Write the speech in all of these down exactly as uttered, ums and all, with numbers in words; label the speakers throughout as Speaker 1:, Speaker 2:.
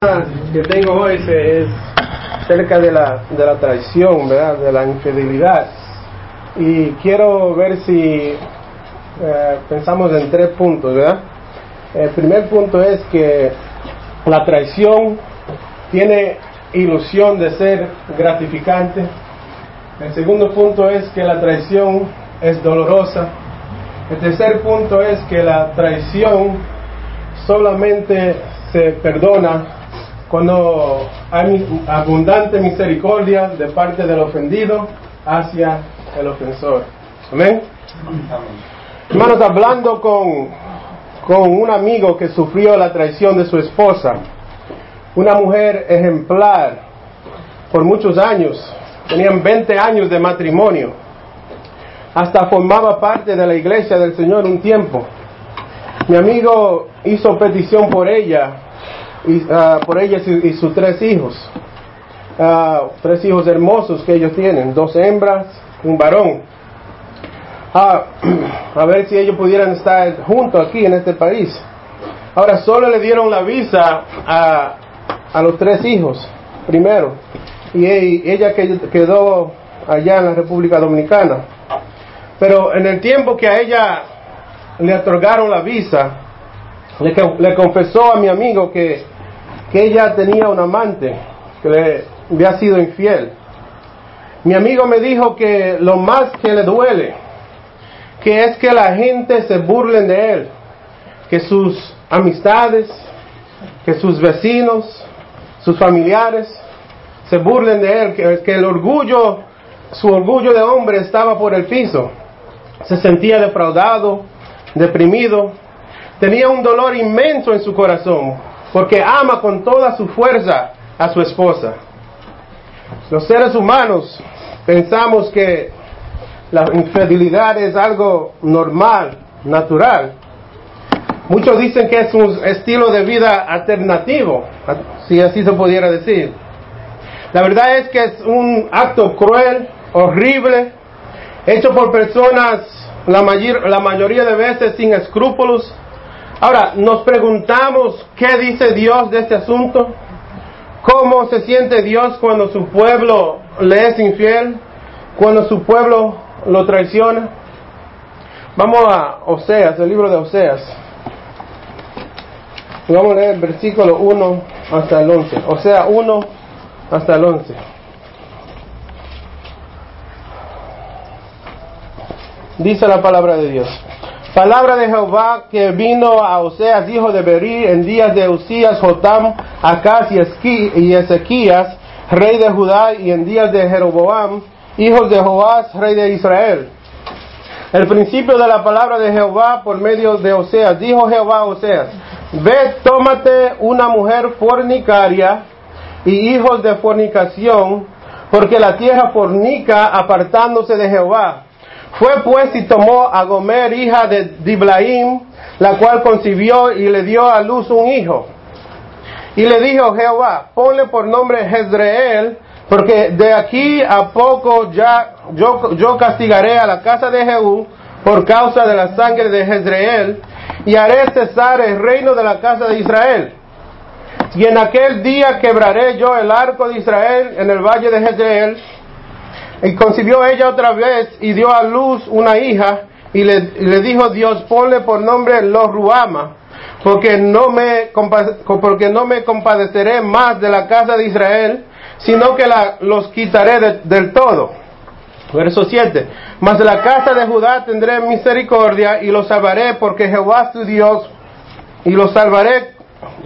Speaker 1: que tengo hoy es acerca de la, de la traición, ¿verdad? De la infidelidad. Y quiero ver si eh, pensamos en tres puntos, ¿verdad? El primer punto es que la traición tiene ilusión de ser gratificante. El segundo punto es que la traición es dolorosa. El tercer punto es que la traición solamente se perdona cuando hay abundante misericordia de parte del ofendido hacia el ofensor. ¿Amén? Hermanos, hablando con, con un amigo que sufrió la traición de su esposa, una mujer ejemplar por muchos años, tenían veinte años de matrimonio, hasta formaba parte de la iglesia del Señor un tiempo. Mi amigo hizo petición por ella, y, uh, por ella y, y sus tres hijos, uh, tres hijos hermosos que ellos tienen, dos hembras, un varón, uh, a ver si ellos pudieran estar juntos aquí en este país. Ahora solo le dieron la visa a, a los tres hijos primero, y ella quedó allá en la República Dominicana. Pero en el tiempo que a ella le otorgaron la visa, le, le confesó a mi amigo que, que ella tenía un amante que le había sido infiel. Mi amigo me dijo que lo más que le duele, que es que la gente se burlen de él, que sus amistades, que sus vecinos, sus familiares se burlen de él, que, que el orgullo, su orgullo de hombre estaba por el piso. Se sentía defraudado, deprimido, tenía un dolor inmenso en su corazón, porque ama con toda su fuerza a su esposa. Los seres humanos pensamos que la infidelidad es algo normal, natural. Muchos dicen que es un estilo de vida alternativo, si así se pudiera decir. La verdad es que es un acto cruel, horrible, hecho por personas la, mayor, la mayoría de veces sin escrúpulos. Ahora, nos preguntamos qué dice Dios de este asunto, cómo se siente Dios cuando su pueblo le es infiel, cuando su pueblo lo traiciona. Vamos a Oseas, el libro de Oseas. Y vamos a leer el versículo uno hasta el once. Oseas uno hasta el once. Dice la palabra de Dios. Palabra de Jehová que vino a Oseas, hijo de Berí, en días de Usías, Jotam, Acaz y Ezequías, rey de Judá, y en días de Jeroboam, hijos de Joás, rey de Israel. El principio de la palabra de Jehová por medio de Oseas. Dijo Jehová a Oseas: ve, tómate una mujer fornicaria y hijos de fornicación, porque la tierra fornica apartándose de Jehová. Fue pues y tomó a Gomer, hija de Diblaim, la cual concibió y le dio a luz un hijo. Y le dijo Jehová: ponle por nombre Jezreel, porque de aquí a poco ya yo, yo castigaré a la casa de Jehú por causa de la sangre de Jezreel, y haré cesar el reino de la casa de Israel. Y en aquel día quebraré yo el arco de Israel en el valle de Jezreel. Y concibió ella otra vez y dio a luz una hija, y le, y le dijo Dios: ponle por nombre Lo-ruama, porque no me porque no me compadeceré más de la casa de Israel, sino que la, los quitaré de, del todo. Verso siete. Mas de la casa de Judá tendré misericordia y los salvaré, porque Jehová su Dios, y los salvaré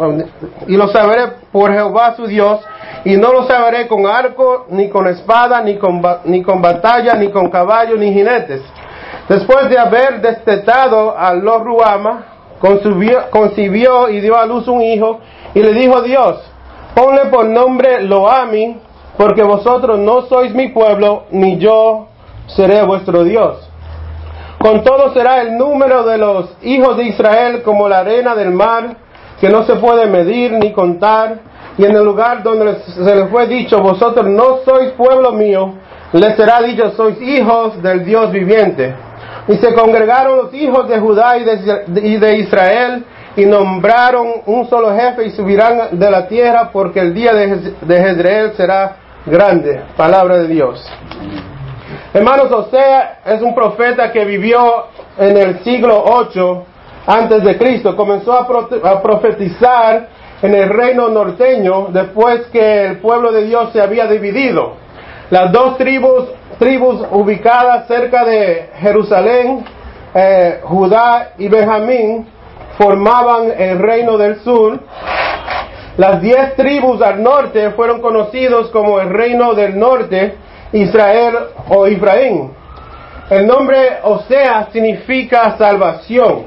Speaker 1: y los salvaré por Jehová su Dios, y no los salvaré con arco, ni con espada, ni con, ni con batalla, ni con caballo, ni jinetes. Después de haber destetado a Lo-ruama, concibió, concibió y dio a luz un hijo, y le dijo Dios: ponle por nombre Lo-ami, porque vosotros no sois mi pueblo, ni yo seré vuestro Dios. Con todo será el número de los hijos de Israel como la arena del mar, que no se puede medir ni contar. Y en el lugar donde se les fue dicho: vosotros no sois pueblo mío, les será dicho: sois hijos del Dios viviente. Y se congregaron los hijos de Judá y de, y de Israel, y nombraron un solo jefe y subirán de la tierra porque el día de, Jez- de Jezreel será grande. Palabra de Dios. Hermanos, Osea es un profeta que vivió en el siglo ocho antes de Cristo. Comenzó a, pro- a profetizar en el reino norteño después que el pueblo de Dios se había dividido. Las dos tribus, tribus ubicadas cerca de Jerusalén, eh, Judá y Benjamín, formaban el reino del sur. Las diez tribus al norte fueron conocidos como el reino del norte, Israel o Efraín. El nombre Osea significa salvación.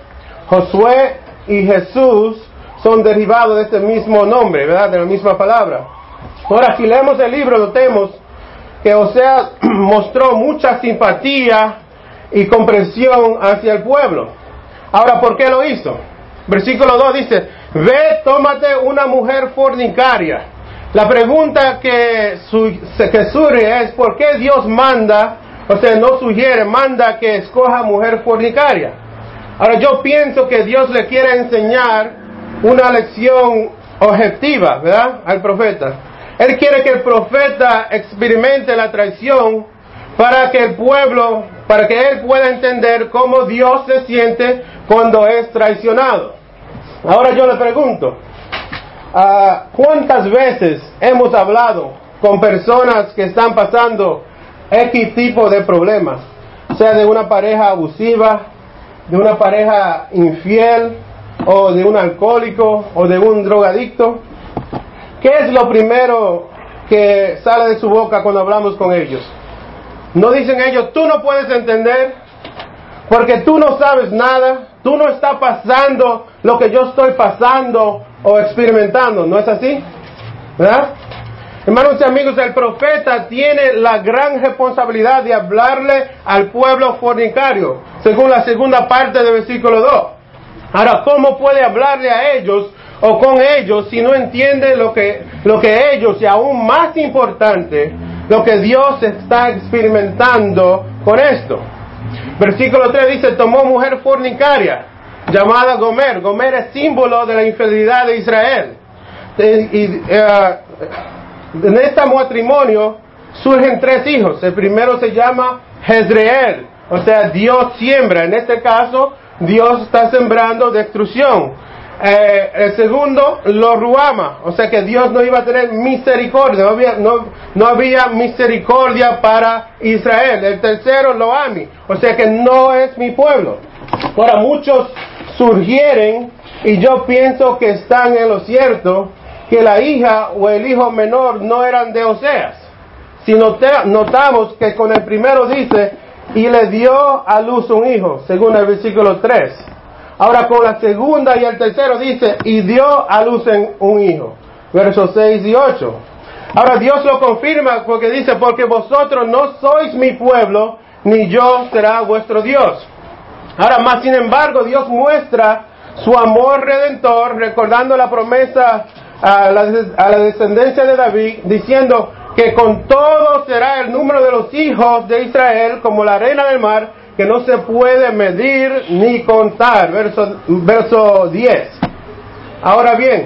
Speaker 1: Josué y Jesús son derivados de este mismo nombre, ¿verdad? De la misma palabra. Ahora, si leemos el libro, notemos que Osea mostró mucha simpatía y comprensión hacia el pueblo. Ahora, ¿por qué lo hizo? Versículo dos dice, ve, tómate una mujer fornicaria. La pregunta que, su, que surge es, ¿por qué Dios manda, o sea, no sugiere, manda que escoja mujer fornicaria? Ahora, yo pienso que Dios le quiere enseñar una lección objetiva, ¿verdad?, al profeta. Él quiere que el profeta experimente la traición para que el pueblo, para que él pueda entender cómo Dios se siente cuando es traicionado. Ahora yo le pregunto, Uh, ¿cuántas veces hemos hablado con personas que están pasando X tipo de problemas? Sea de una pareja abusiva, de una pareja infiel, o de un alcohólico, o de un drogadicto. ¿Qué es lo primero que sale de su boca cuando hablamos con ellos? ¿No dicen ellos, tú no puedes entender, porque tú no sabes nada, tú no estás pasando lo que yo estoy pasando o experimentando? ¿No es así? ¿Verdad? Hermanos y amigos, el profeta tiene la gran responsabilidad de hablarle al pueblo fornicario, según la segunda parte del versículo dos. Ahora, ¿cómo puede hablarle a ellos o con ellos si no entiende lo que, lo que ellos, y aún más importante, lo que Dios está experimentando con esto? Versículo tres dice, tomó mujer fornicaria, llamada Gomer. Gomer es símbolo de la infidelidad de Israel. Y, uh, en este matrimonio surgen tres hijos. El primero se llama Jezreel, o sea, Dios siembra. En este caso, Dios está sembrando destrucción. Eh, el segundo, lo Ruama, o sea que Dios no iba a tener misericordia, no había, no, no había misericordia para Israel. El tercero, Loami, o sea que no es mi pueblo. Ahora, muchos surgieren, y yo pienso que están en lo cierto, que la hija o el hijo menor no eran de Oseas. Si nota, notamos que con el primero dice, y le dio a luz un hijo, según el versículo tres. Ahora con la segunda y el tercero dice, y dio a luz un hijo, versos seis y ocho. Ahora Dios lo confirma porque dice, porque vosotros no sois mi pueblo, ni yo será vuestro Dios. Ahora más sin embargo, Dios muestra su amor redentor, recordando la promesa a la, a la descendencia de David, diciendo que con todo será el número de los hijos de Israel como la arena del mar, que no se puede medir ni contar. Verso, verso diez. Ahora bien,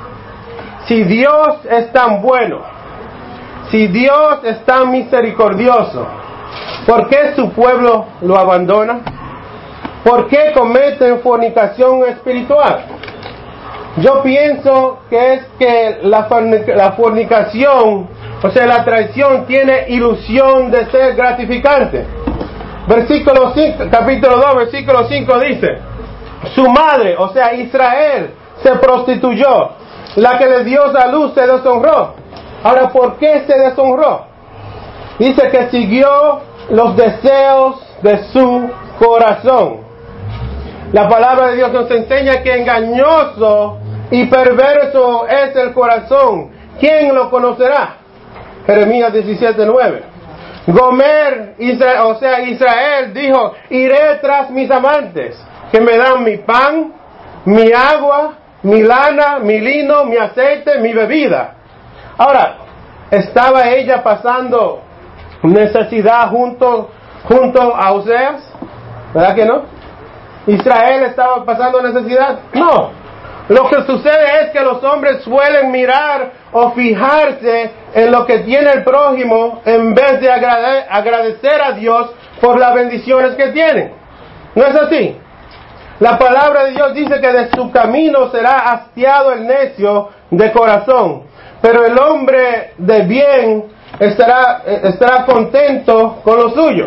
Speaker 1: si Dios es tan bueno, si Dios es tan misericordioso, ¿por qué su pueblo lo abandona? ¿Por qué cometen fornicación espiritual? Yo pienso que es que la, la fornicación, o sea, la traición, tiene ilusión de ser gratificante. Versículo cinco, capítulo dos, versículo cinco dice, su madre, o sea, Israel, se prostituyó, la que le dio a luz se deshonró. Ahora, ¿por qué se deshonró? Dice que siguió los deseos de su corazón. La palabra de Dios nos enseña que engañoso y perverso es el corazón. ¿Quién lo conocerá? Jeremías diecisiete nueve. Gomer, Israel, o sea, Israel dijo, iré tras mis amantes, que me dan mi pan, mi agua, mi lana, mi lino, mi aceite, mi bebida. Ahora, ¿estaba ella pasando necesidad junto, junto a Oseas? ¿Verdad que no? ¿Israel estaba pasando necesidad? No. Lo que sucede es que los hombres suelen mirar o fijarse en lo que tiene el prójimo en vez de agrade- agradecer a Dios por las bendiciones que tienen. ¿No es así? La palabra de Dios dice que de su camino será hastiado el necio de corazón, pero el hombre de bien estará, estará contento con lo suyo.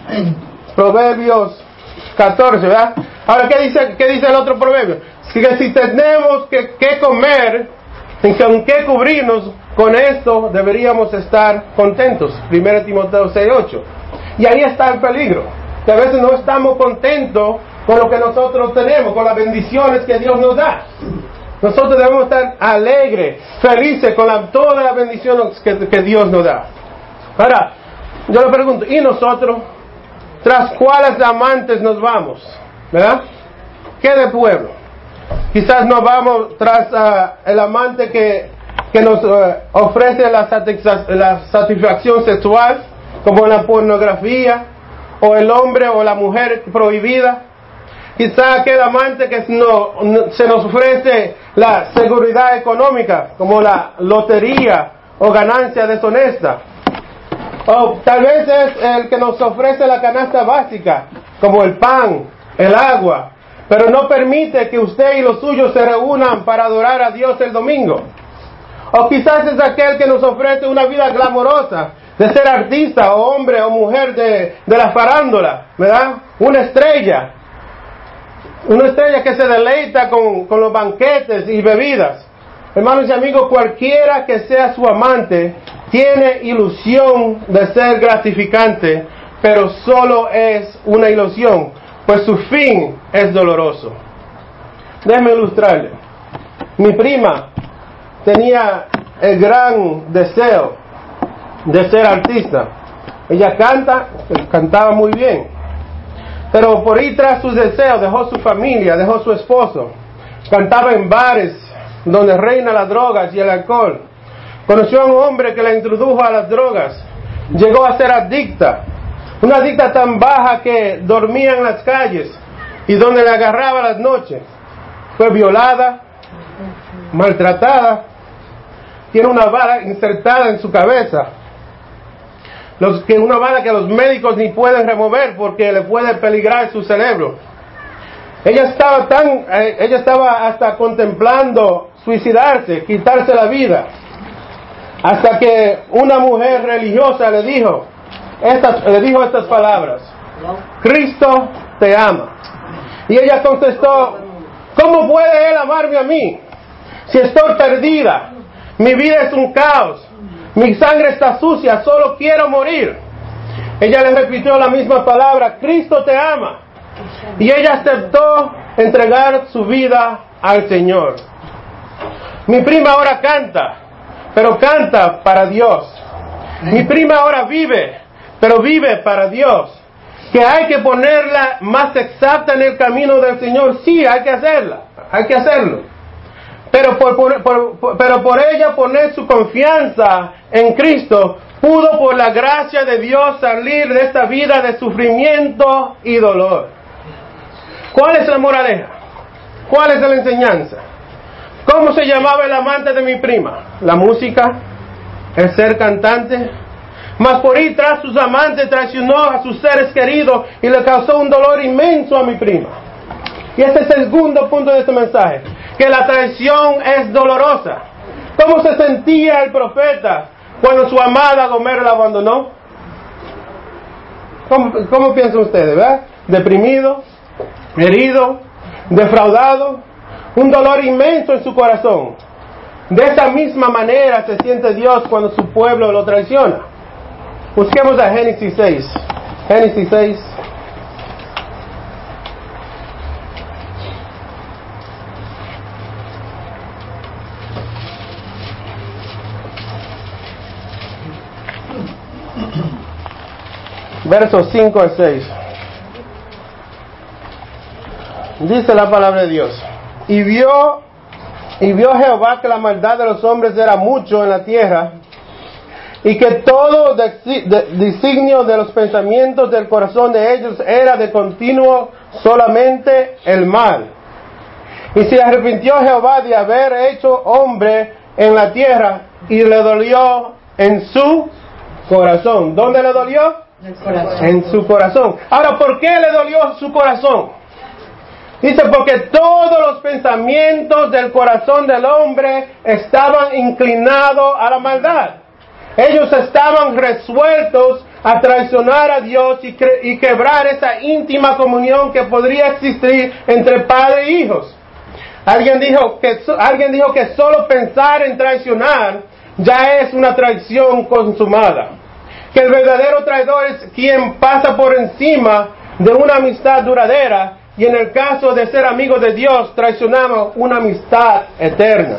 Speaker 1: Proverbios catorce, ¿verdad? Ahora, ¿qué dice, qué dice el otro proverbio? Que si tenemos que, que comer y con qué cubrirnos, con esto deberíamos estar contentos. primera Timoteo seis ocho. Y ahí está el peligro, que a veces no estamos contentos con lo que nosotros tenemos, con las bendiciones que Dios nos da. Nosotros debemos estar alegres, felices con la, todas las bendiciones que, que Dios nos da. Ahora, yo le pregunto, ¿y nosotros? ¿Tras cuáles amantes nos vamos? ¿Verdad? ¿Qué de pueblo? Quizás nos vamos tras uh, el amante que, que nos uh, ofrece la, satisfa- la satisfacción sexual, como la pornografía, o el hombre o la mujer prohibida. Quizás aquel amante que no, no, se nos ofrece la seguridad económica, como la lotería o ganancia deshonesta. O tal vez es el que nos ofrece la canasta básica, como el pan, el agua, pero no permite que usted y los suyos se reúnan para adorar a Dios el domingo. O quizás es aquel que nos ofrece una vida glamorosa, de ser artista o hombre o mujer de, de la farándula, ¿verdad? Una estrella, una estrella que se deleita con, con los banquetes y bebidas. Hermanos y amigos, cualquiera que sea su amante, tiene ilusión de ser gratificante, pero solo es una ilusión, pues su fin es doloroso. Déjeme ilustrarle. Mi prima tenía el gran deseo de ser artista. Ella canta, cantaba muy bien, pero por ir tras sus deseos dejó su familia, dejó su esposo, cantaba en bares donde reina las drogas y el alcohol. Conoció a un hombre que la introdujo a las drogas. Llegó a ser adicta. Una adicta tan baja que dormía en las calles y donde le agarraba las noches. Fue violada, maltratada. Tiene una bala insertada en su cabeza. Los, que una bala que los médicos ni pueden remover porque le puede peligrar su cerebro. Ella estaba tan, eh, ella estaba hasta contemplando suicidarse, quitarse la vida. Hasta que una mujer religiosa le dijo, estas, le dijo estas palabras: Cristo te ama. Y ella contestó: ¿cómo puede Él amarme a mí? Si estoy perdida, mi vida es un caos, mi sangre está sucia, solo quiero morir. Ella le repitió la misma palabra: Cristo te ama. Y ella aceptó entregar su vida al Señor. Mi prima ahora canta, pero canta para Dios. Mi prima ahora vive, pero vive para Dios. Que hay que ponerla más exacta en el camino del Señor, sí, hay que hacerla, hay que hacerlo. Pero por, por, por, pero por ella poner su confianza en Cristo, pudo por la gracia de Dios salir de esta vida de sufrimiento y dolor. ¿Cuál es la moraleja? ¿Cuál es la enseñanza? ¿Cómo se llamaba el amante de mi prima? ¿La música? ¿El ser cantante? Mas por ir tras sus amantes traicionó a sus seres queridos y le causó un dolor inmenso a mi prima. Y este es el segundo punto de este mensaje, que la traición es dolorosa. ¿Cómo se sentía el profeta cuando su amada Gomer la abandonó? ¿Cómo, cómo piensan ustedes, verdad? Deprimido, herido, defraudado, un dolor inmenso en su corazón. De esa misma manera se siente Dios cuando su pueblo lo traiciona. Busquemos a Génesis seis. Génesis seis. Versos cinco al seis. Dice la palabra de Dios: Y vio, y vio Jehová que la maldad de los hombres era mucho en la tierra, y que todo desi- de- designio de los pensamientos del corazón de ellos era de continuo solamente el mal. Y se arrepintió Jehová de haber hecho hombre en la tierra, y le dolió en su corazón. ¿Dónde le dolió?
Speaker 2: En el corazón.
Speaker 1: En su corazón. Ahora, ¿por qué le dolió su corazón? Dice, porque todos los pensamientos del corazón del hombre estaban inclinados a la maldad. Ellos estaban resueltos a traicionar a Dios y, cre- y quebrar esa íntima comunión que podría existir entre padre e hijos. Alguien dijo que, alguien dijo que solo pensar en traicionar ya es una traición consumada. Que el verdadero traidor es quien pasa por encima de una amistad duradera, y en el caso de ser amigos de Dios, traicionamos una amistad eterna.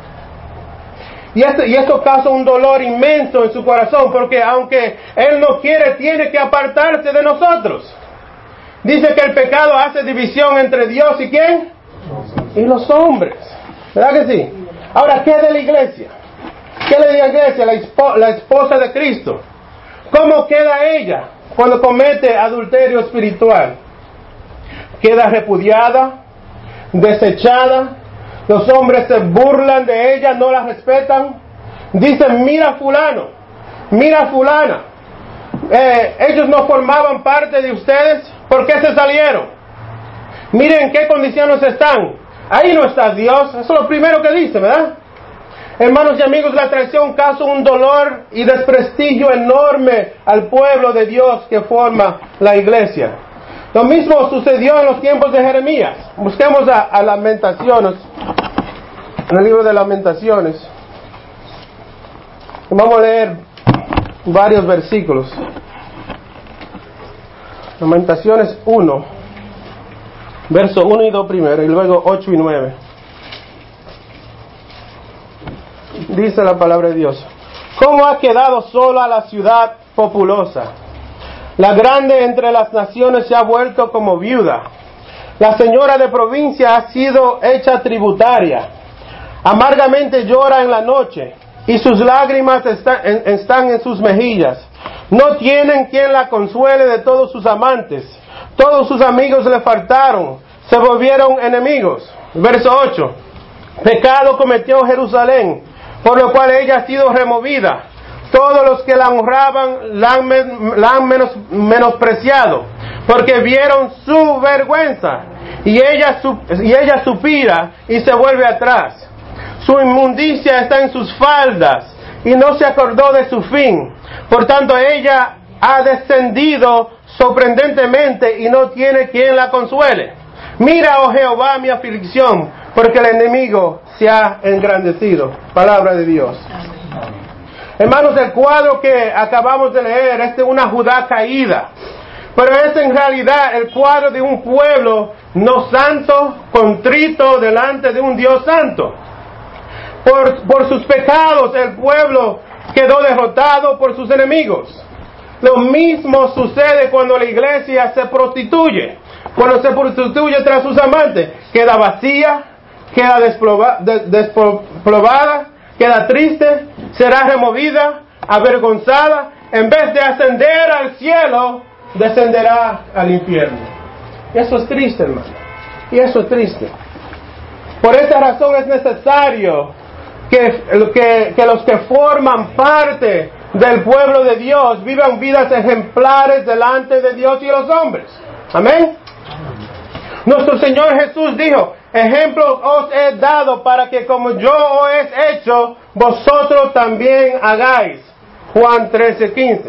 Speaker 1: Y esto, y esto causa un dolor inmenso en su corazón, porque aunque Él no quiere, tiene que apartarse de nosotros. Dice que el pecado hace división entre Dios y ¿quién? Y los hombres. ¿Verdad que sí? Ahora, ¿qué de la iglesia? ¿Qué le dice la iglesia? La, espo- la esposa de Cristo. ¿Cómo queda ella cuando comete adulterio espiritual? Queda repudiada, desechada. Los hombres se burlan de ella, no la respetan. Dicen, mira fulano, mira fulana. Eh, ellos no formaban parte de ustedes, ¿por qué se salieron? Miren en qué condiciones están. Ahí no está Dios. Eso es lo primero que dice, ¿verdad? Hermanos y amigos, la traición causa un dolor y desprestigio enorme al pueblo de Dios que forma la iglesia. Lo mismo sucedió en los tiempos de Jeremías. Busquemos a, a Lamentaciones, en el libro de Lamentaciones. Vamos a leer varios versículos. Lamentaciones uno, verso uno y dos primero, y luego ocho y nueve. Dice la palabra de Dios: ¿Cómo ha quedado sola la ciudad populosa? La grande entre las naciones se ha vuelto como viuda. La señora de provincia ha sido hecha tributaria. Amargamente llora en la noche, y sus lágrimas están en, están en sus mejillas. No tienen quien la consuele de todos sus amantes. Todos sus amigos le faltaron, se volvieron enemigos. Verso ocho. Pecado cometió Jerusalén, por lo cual ella ha sido removida. Todos los que la honraban la han, men, la han menos, menospreciado, porque vieron su vergüenza, y ella, su, y ella supira y se vuelve atrás. Su inmundicia está en sus faldas, y no se acordó de su fin. Por tanto, ella ha descendido sorprendentemente, y no tiene quien la consuele. Mira, oh Jehová, mi aflicción, porque el enemigo se ha engrandecido. Palabra de Dios. Hermanos, el cuadro que acabamos de leer es de una Judá caída, pero es en realidad el cuadro de un pueblo no santo, contrito delante de un Dios santo. Por, por sus pecados el pueblo quedó derrotado por sus enemigos. Lo mismo sucede cuando la iglesia se prostituye, cuando se prostituye tras sus amantes. Queda vacía, queda desplova, des, despoblada, queda triste, será removida, avergonzada. En vez de ascender al cielo, descenderá al infierno. Eso es triste, hermano. Y eso es triste. Por esa razón es necesario que, que, que los que forman parte del pueblo de Dios vivan vidas ejemplares delante de Dios y los hombres. Amén. Nuestro Señor Jesús dijo: ejemplos os he dado para que como yo os he hecho, vosotros también hagáis. Juan trece quince.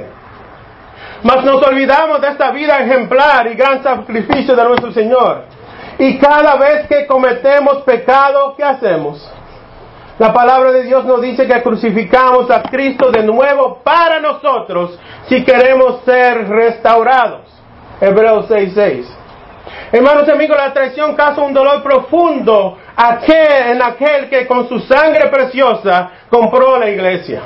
Speaker 1: Mas nos olvidamos de esta vida ejemplar y gran sacrificio de nuestro Señor. Y cada vez que cometemos pecado, ¿qué hacemos? La palabra de Dios nos dice que crucificamos a Cristo de nuevo para nosotros si queremos ser restaurados. Hebreos seis seis. Hermanos y amigos, la traición causa un dolor profundo aquel, en aquel que con su sangre preciosa compró la iglesia.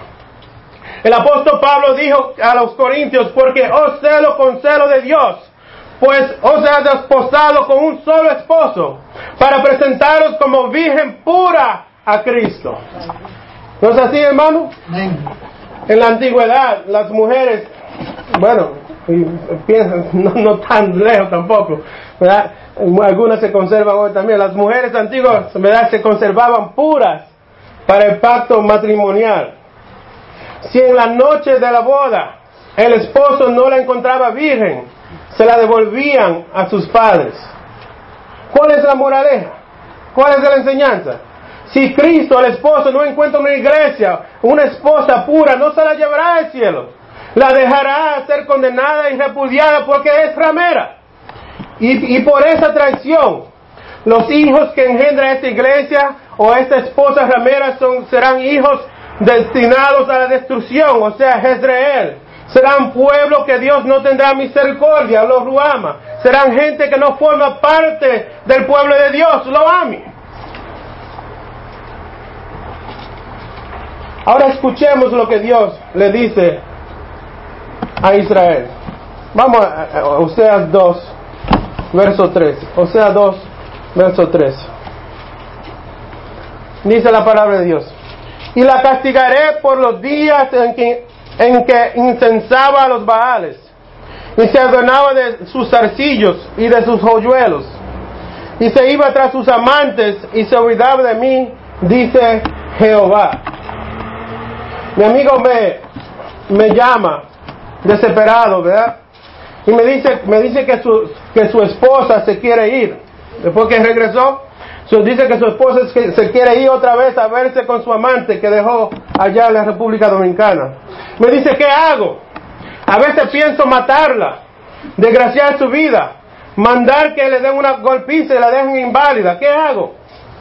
Speaker 1: El apóstol Pablo dijo a los corintios: porque os celo con celo de Dios, pues os he desposado con un solo esposo, para presentaros como virgen pura a Cristo. ¿No es así, hermano? En la antigüedad, las mujeres, bueno, no, no tan lejos tampoco, ¿verdad? Algunas se conservan hoy también. Las mujeres antiguas, ¿verdad?, se conservaban puras para el pacto matrimonial. Si en la noche de la boda el esposo no la encontraba virgen, se la devolvían a sus padres. ¿Cuál es la moraleja? ¿Cuál es la enseñanza? Si Cristo, el esposo, no encuentra una iglesia, una esposa pura, no se la llevará al cielo. La dejará ser condenada y repudiada porque es ramera. Y, y por esa traición, los hijos que engendra esta iglesia o esta esposa ramera son, serán hijos destinados a la destrucción, o sea, Jezreel. Serán pueblo que Dios no tendrá misericordia, los ruama. Serán gente que no forma parte del pueblo de Dios, lo ami. Ahora escuchemos lo que Dios le dice a Israel. Vamos a Oseas dos, verso trece. Oseas dos, verso trece. Dice la palabra de Dios: y la castigaré por los días en que, en que incensaba a los Baales, y se adornaba de sus zarcillos y de sus joyuelos, y se iba tras sus amantes, y se olvidaba de mí, dice Jehová. Mi amigo me, me llama desesperado, ¿verdad? Y me dice, me dice que su, que su esposa se quiere ir. Después que regresó, dice que su esposa se quiere ir otra vez a verse con su amante que dejó allá en la República Dominicana. Me dice, ¿qué hago? A veces pienso matarla, desgraciar su vida, mandar que le den una golpiza y la dejen inválida. ¿Qué hago?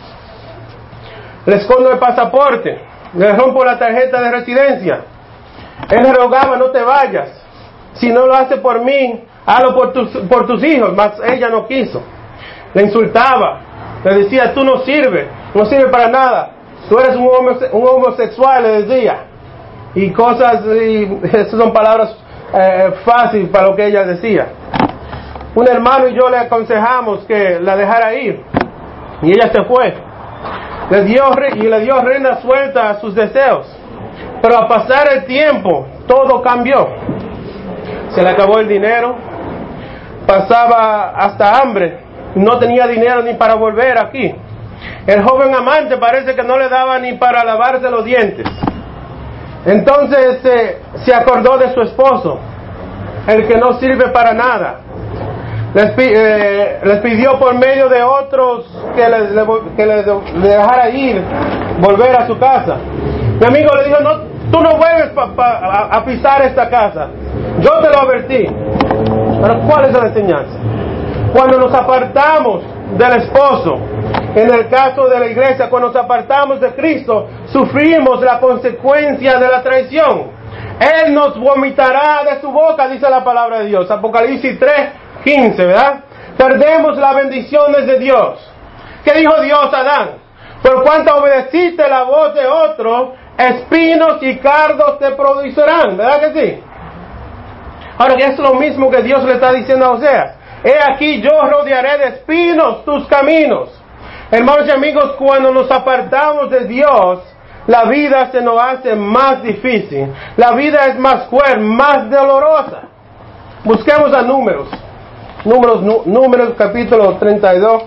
Speaker 1: Le escondo el pasaporte, le rompo la tarjeta de residencia. Él le rogaba, no te vayas. Si no lo hace por mí, hazlo por tus, por tus hijos. Mas ella no quiso. Le insultaba. Le decía, tú no sirves, no sirves para nada. Tú eres un, homose- un homosexual, le decía. Y cosas, y esas son palabras eh, fáciles para lo que ella decía. Un hermano y yo le aconsejamos que la dejara ir. Y ella se fue. Le dio, y le dio rienda suelta a sus deseos. Pero al pasar el tiempo, todo cambió. Se le acabó el dinero. Pasaba hasta hambre. No tenía dinero ni para volver aquí. El joven amante parece que no le daba ni para lavarse los dientes. Entonces eh, se acordó de su esposo, el que no sirve para nada. Les, eh, les pidió por medio de otros que, les, le, que le, le dejara ir, volver a su casa. Mi amigo le dijo, no, tú no vuelves pa, pa, a, a pisar esta casa. Yo te lo advertí. Pero ¿cuál es la enseñanza? Cuando nos apartamos del esposo, en el caso de la iglesia, cuando nos apartamos de Cristo, sufrimos la consecuencia de la traición. Él nos vomitará de su boca, dice la palabra de Dios. Apocalipsis tres, quince, ¿verdad? Perdemos las bendiciones de Dios. ¿Qué dijo Dios a Adán? Por cuanto obedeciste la voz de otro, espinos y cardos te producirán, ¿verdad que sí? Ahora, que es lo mismo que Dios le está diciendo a Oseas. He aquí yo rodearé de espinos tus caminos. Hermanos y amigos, cuando nos apartamos de Dios, la vida se nos hace más difícil. La vida es más cruel, más dolorosa. Busquemos a Números. Números, nú, Números capítulo treinta y dos.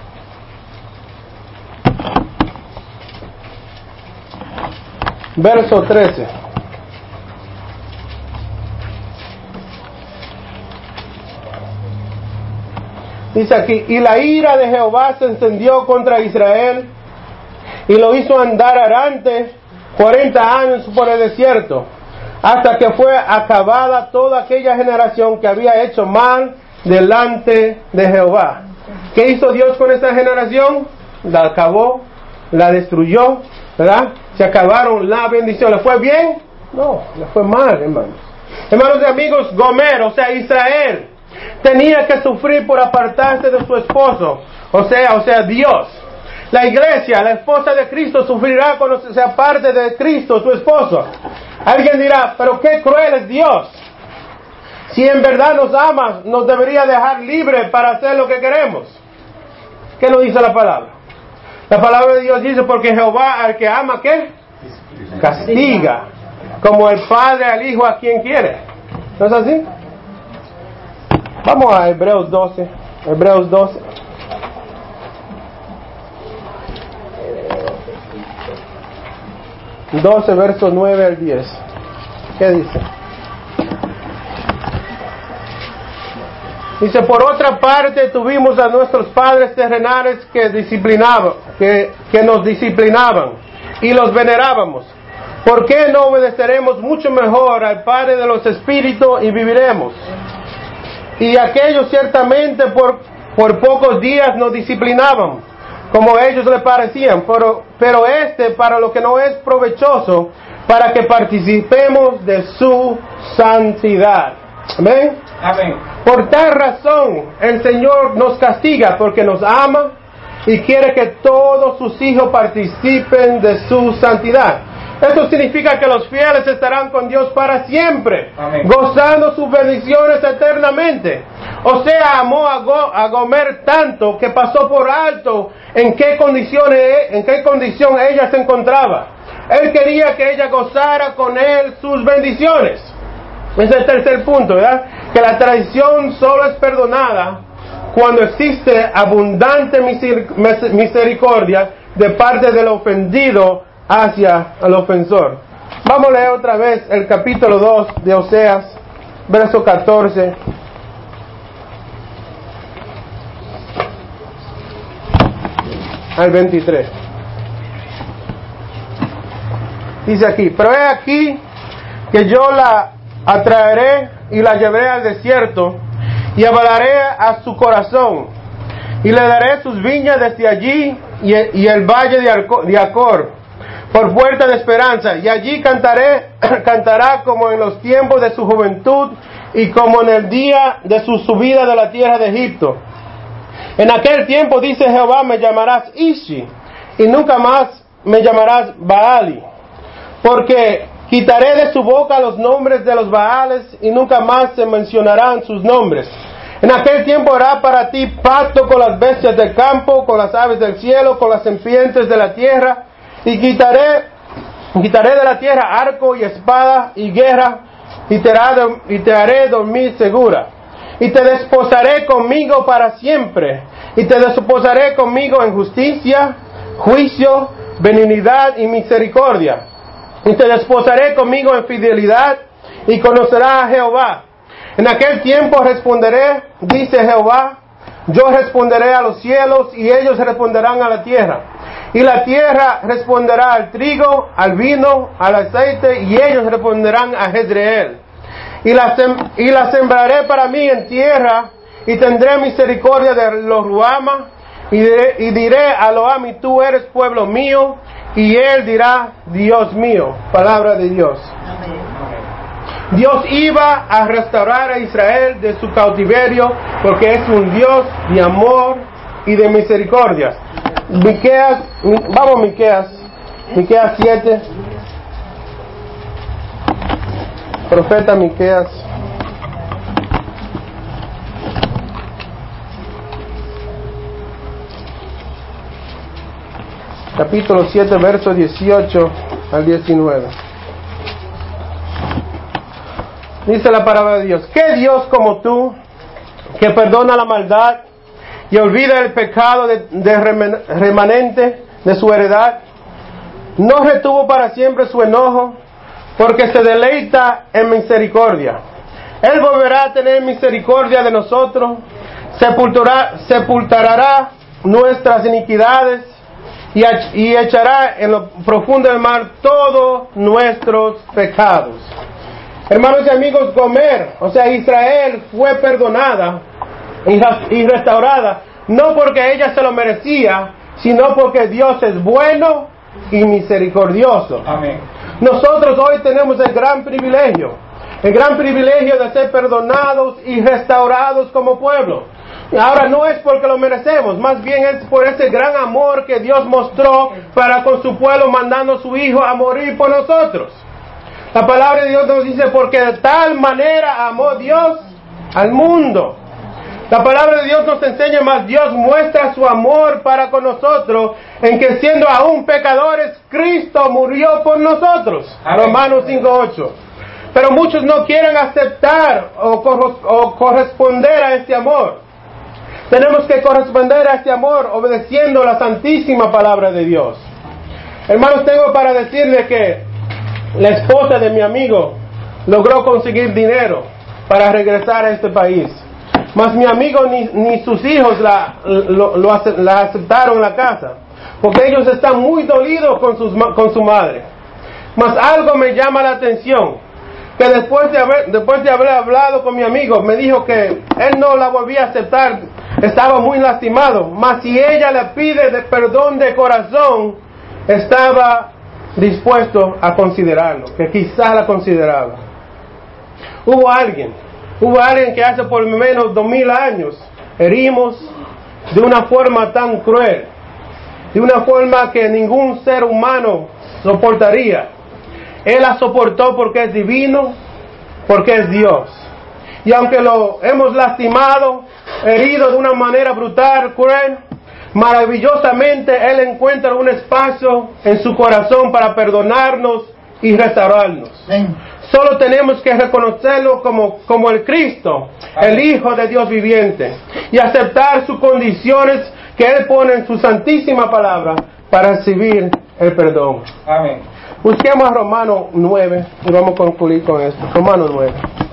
Speaker 1: Verso trece. Dice aquí, y la ira de Jehová se encendió contra Israel, y lo hizo andar errante cuarenta años por el desierto, hasta que fue acabada toda aquella generación que había hecho mal delante de Jehová. ¿Qué hizo Dios con esta generación? La acabó, la destruyó, ¿verdad? Se acabaron las bendiciones. ¿Le fue bien? No, le fue mal, hermanos. Hermanos y amigos, Gomer, o sea, Israel, tenía que sufrir por apartarse de su esposo, o sea, o sea, Dios. La iglesia, la esposa de Cristo, sufrirá cuando se aparte de Cristo, su esposo. Alguien dirá, pero qué cruel es Dios. Si en verdad nos ama, nos debería dejar libre para hacer lo que queremos. ¿Qué nos dice la palabra? La palabra de Dios dice, porque Jehová al que ama, ¿qué? Castiga. como el Padre al Hijo a quien quiere. ¿No es así? Vamos a Hebreos doce. Hebreos doce. doce, versos nueve al diez. ¿Qué dice? Dice, por otra parte tuvimos a nuestros padres terrenales que disciplinaban, que, que nos disciplinaban y los venerábamos. ¿Por qué no obedeceremos mucho mejor al Padre de los Espíritus y viviremos? Y aquellos ciertamente por, por pocos días nos disciplinaban, como a ellos les parecían, pero, pero este para lo que no es provechoso, para que participemos de su santidad. ¿Amén?
Speaker 2: Amén.
Speaker 1: Por tal razón el Señor nos castiga, porque nos ama y quiere que todos sus hijos participen de su santidad. Esto significa que los fieles estarán con Dios para siempre,
Speaker 2: Amén,
Speaker 1: gozando sus bendiciones eternamente. O sea, amó a, Go, a Gomer tanto que pasó por alto en qué condiciones, en qué condición ella se encontraba. Él quería que ella gozara con él sus bendiciones. Ese es el tercer punto, ¿verdad? Que la traición solo es perdonada cuando existe abundante misericordia de parte del ofendido hacia el ofensor. Vamos a leer otra vez el capítulo dos de Oseas, verso catorce. Al veintitrés. Dice aquí, pero he aquí que yo la atraeré y la llevaré al desierto y hablaré a su corazón y le daré sus viñas desde allí y el, y el valle de, Arco, de Acor por puerta de esperanza, y allí cantaré, cantará como en los tiempos de su juventud y como en el día de su subida de la tierra de Egipto. En aquel tiempo, dice Jehová, me llamarás Ishi y nunca más me llamarás Baali, porque quitaré de su boca los nombres de los Baales y nunca más se mencionarán sus nombres. En aquel tiempo hará para ti pacto con las bestias del campo, con las aves del cielo, con las serpientes de la tierra, y quitaré, quitaré de la tierra arco y espada y guerra, y te, haré, y te haré dormir segura. Y te desposaré conmigo para siempre, y te desposaré conmigo en justicia, juicio, benignidad y misericordia. Y te desposaré conmigo en fidelidad, y conocerás a Jehová. En aquel tiempo responderé, dice Jehová, yo responderé a los cielos, y ellos responderán a la tierra. Y la tierra responderá al trigo, al vino, al aceite, y ellos responderán a Jezreel. Y la, sem- y la sembraré para mí en tierra, y tendré misericordia de los Ruama, y diré, y diré a Loami, tú eres pueblo mío, y él dirá, Dios mío. Palabra de Dios.
Speaker 3: Amén.
Speaker 1: Dios iba a restaurar a Israel de su cautiverio, porque es un Dios de amor y de misericordia. Miqueas, vamos Miqueas, Miqueas siete, profeta Miqueas. Capítulo siete, verso dieciocho al diecinueve. Dice la palabra de Dios, ¿qué Dios como tú, que perdona la maldad y olvida el pecado de, de remanente de su heredad? No retuvo para siempre su enojo, porque se deleita en misericordia. Él volverá a tener misericordia de nosotros, sepultará, sepultará nuestras iniquidades y, y echará en lo profundo del mar todos nuestros pecados. Hermanos y amigos, Gomer, o sea Israel, fue perdonada y restaurada, no porque ella se lo merecía, sino porque Dios es bueno y misericordioso.
Speaker 2: Amén.
Speaker 1: Nosotros hoy tenemos el gran privilegio, el gran privilegio de ser perdonados y restaurados como pueblo. Ahora no es porque lo merecemos, más bien es por ese gran amor que Dios mostró para con su pueblo, mandando a su Hijo a morir por nosotros. La palabra de Dios nos dice, porque de tal manera amó Dios al mundo, La palabra de Dios nos enseña, más Dios muestra su amor para con nosotros, en que siendo aún pecadores, Cristo murió por nosotros. Amén. Romanos cinco ocho. Pero muchos no quieren aceptar o, cor- o corresponder a este amor. Tenemos que corresponder a este amor obedeciendo la santísima palabra de Dios. Hermanos, tengo para decirle que la esposa de mi amigo logró conseguir dinero para regresar a este país. Mas mi amigo ni, ni sus hijos la, lo, lo, la aceptaron en la casa, porque ellos están muy dolidos con, sus, con su madre. Mas algo me llama la atención, que después de, haber, después de haber hablado con mi amigo, me dijo que él no la volvía a aceptar, estaba muy lastimado, mas si ella le pide de perdón de corazón, estaba dispuesto a considerarlo, que quizás la consideraba. Hubo alguien Hubo alguien que hace por lo menos dos mil años herimos de una forma tan cruel, de una forma que ningún ser humano soportaría. Él la soportó porque es divino, porque es Dios. Y aunque lo hemos lastimado, herido de una manera brutal, cruel, maravillosamente Él encuentra un espacio en su corazón para perdonarnos y restaurarnos. Amén. Solo tenemos que reconocerlo como, como el Cristo, el Hijo de Dios viviente, y aceptar sus condiciones que Él pone en su santísima palabra para recibir el perdón. Amén. Busquemos a Romanos nueve y vamos a concluir con esto. Romanos nueve.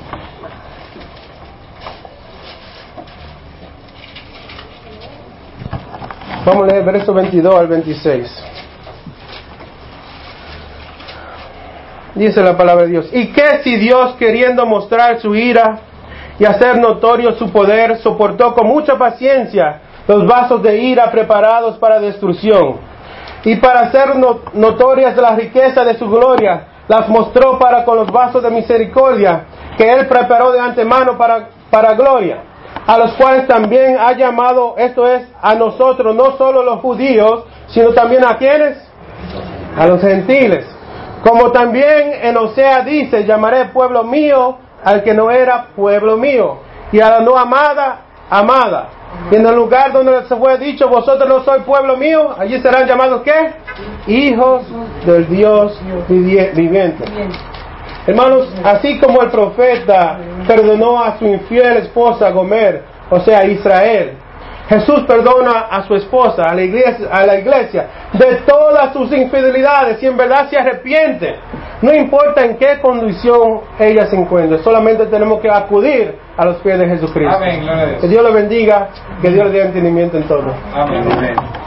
Speaker 1: Vamos a leer versos veintidós al veintiséis. Dice la palabra de Dios: ¿y qué si Dios, queriendo mostrar su ira y hacer notorio su poder, soportó con mucha paciencia los vasos de ira preparados para destrucción, y para hacer not- notorias las riquezas de su gloria, las mostró para con los vasos de misericordia que Él preparó de antemano para, para gloria, a los cuales también ha llamado, esto es, a nosotros, no solo los judíos, sino también a quienes, a los gentiles. Como también en Osea dice: llamaré pueblo mío al que no era pueblo mío, y a la no amada, amada. Y en el lugar donde se fue dicho: vosotros no sois pueblo mío, allí serán llamados ¿qué? Hijos del Dios viviente. Hermanos, así como el profeta perdonó a su infiel esposa Gomer, o sea, Israel, Jesús perdona a su esposa, a la iglesia, a la iglesia, de todas sus infidelidades, y en verdad se arrepiente. No importa en qué condición ella se encuentre, solamente tenemos que acudir a los pies de Jesucristo. Amén. Que Dios le bendiga, que Dios le dé entendimiento en todo. Amén. Amén.